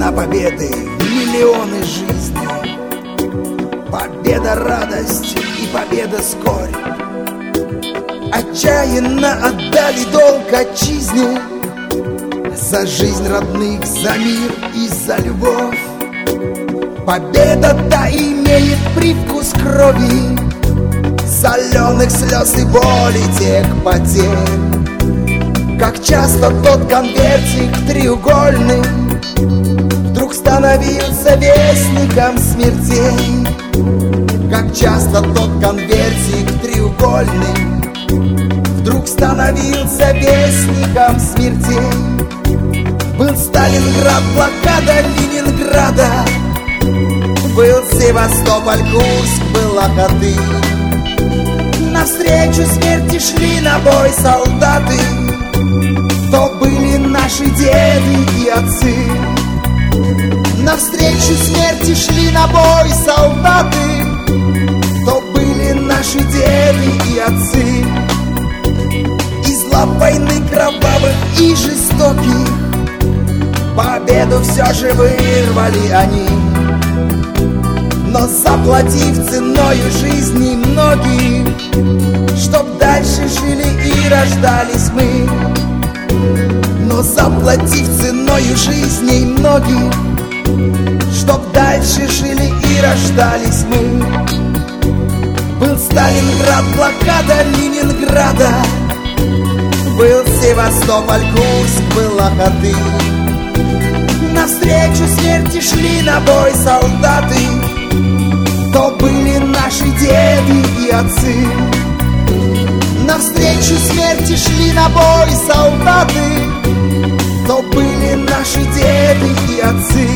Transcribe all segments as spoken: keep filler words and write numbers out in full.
цена победы в миллионы жизней. Победа, радость и победа скорь. Отчаянно отдали долг отчизне, за жизнь родных, за мир и за любовь. Победа-то имеет привкус крови, соленых слез и боли тех потерь. Как часто тот конвертик треугольный вдруг становился вестником смертей. Как часто тот конвертик треугольный вдруг становился вестником смертей. Был Сталинград, блокада Ленинграда, был Севастополь, Курск, была Хатынь. Навстречу смерти шли на бой солдаты, то были наши деды и отцы. Навстречу смерти шли на бой солдаты, то были наши деды и отцы. Из лап войны кровавых и жестоких победу все же вырвали они. Но заплатив ценою жизни многих, чтоб дальше жили и рождались мы. Но заплатив ценою жизней многих, чтоб дальше жили и рождались мы. Был Сталинград, блокада Ленинграда, был Севастополь, Курск, была Хатынь. Навстречу смерти шли на бой солдаты, то были наши деды и отцы. Навстречу смерти шли на бой солдаты, то были наши деды и отцы.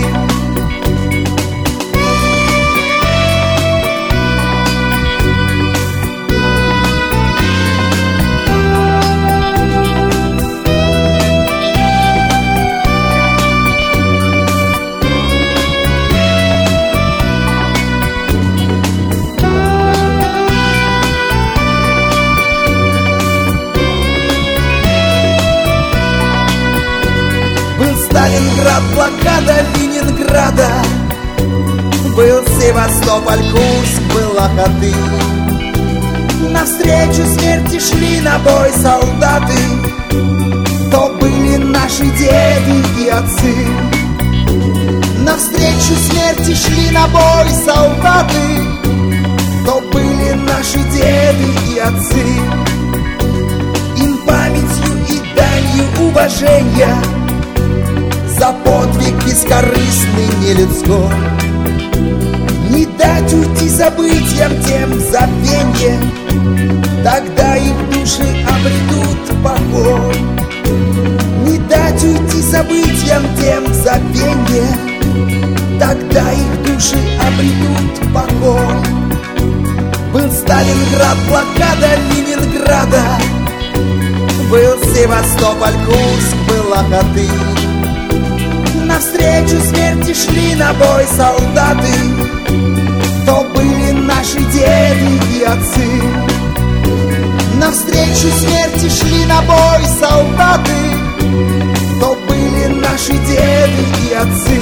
Сталинград, блокада Ленинграда, был Севастополь, Курск, была Хатынь. Навстречу смерти шли на бой солдаты, то были наши деды и отцы. Навстречу смерти шли на бой солдаты, то были наши деды и отцы. Им памятью и данью уважения за подвиг бескорыстный нелюдской не дать уйти событиям тем забвенье, тогда их души обретут покой. Не дать уйти событиям тем забвенье, тогда их души обретут покой. Был Сталинград, блокада Ленинграда, был Севастополь, Курск, была Хатынь. Навстречу смерти шли на бой солдаты, то были наши деды и отцы. Навстречу смерти шли на бой солдаты, то были наши деды и отцы.